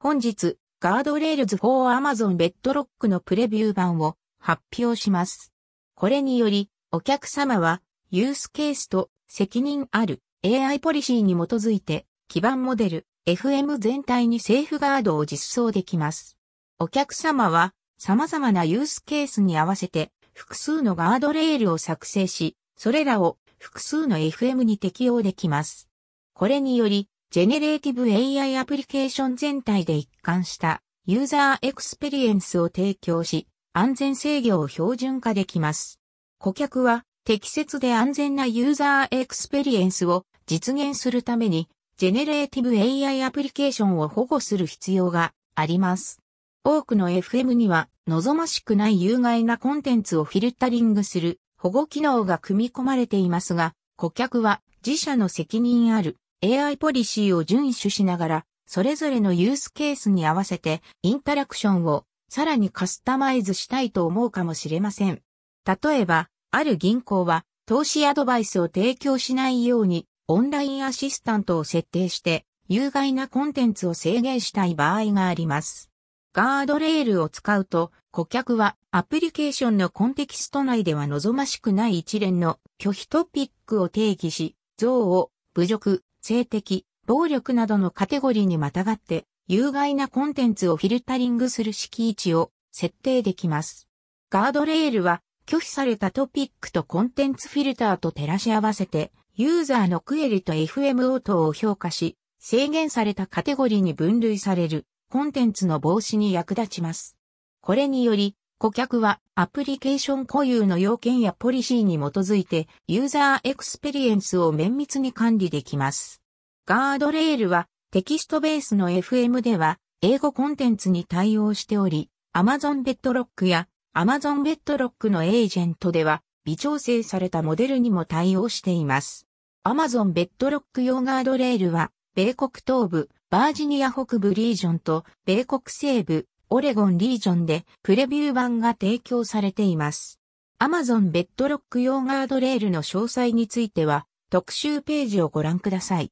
本日、ガードレールズ for Amazon Bedrock のプレビュー版を発表します。これにより、お客様は、ユースケースと責任ある AI ポリシーに基づいて、基盤モデル、FM 全体にセーフガードを実装できます。お客様は、様々なユースケースに合わせて、複数のガードレールを作成し、それらを複数の FM に適用できます。これにより、ジェネレーティブ AI アプリケーション全体で一貫したユーザーエクスペリエンスを提供し、安全制御を標準化できます。顧客は適切で安全なユーザーエクスペリエンスを実現するために、ジェネレーティブ AI アプリケーションを保護する必要があります。多くの FM には望ましくない有害なコンテンツをフィルタリングする保護機能が組み込まれていますが、顧客は自社の責任あるAI ポリシーを遵守しながら、それぞれのユースケースに合わせてインタラクションをさらにカスタマイズしたいと思うかもしれません。例えば、ある銀行は投資アドバイスを提供しないようにオンラインアシスタントを設定して有害なコンテンツを制限したい場合があります。ガードレールを使うと顧客はアプリケーションのコンテキスト内では望ましくない一連の拒否トピックを定義し、憎悪、侮辱、性的、暴力などのカテゴリーにまたがって有害なコンテンツをフィルタリングする識位置を設定できます。ガードレールは拒否されたトピックとコンテンツフィルターと照らし合わせてユーザーのクエリと FM 応答を評価し制限されたカテゴリーに分類されるコンテンツの防止に役立ちます。これにより顧客はアプリケーション固有の要件やポリシーに基づいてユーザーエクスペリエンスを綿密に管理できます。ガードレールはテキストベースの FM では英語コンテンツに対応しており、Amazon Bedrock や Amazon Bedrock のエージェントでは微調整されたモデルにも対応しています。Amazon Bedrock 用ガードレールは米国東部、バージニア北部リージョンと米国西部、オレゴンリージョンでプレビュー版が提供されています。Amazon Bedrock 用ガードレールの詳細については特集ページをご覧ください。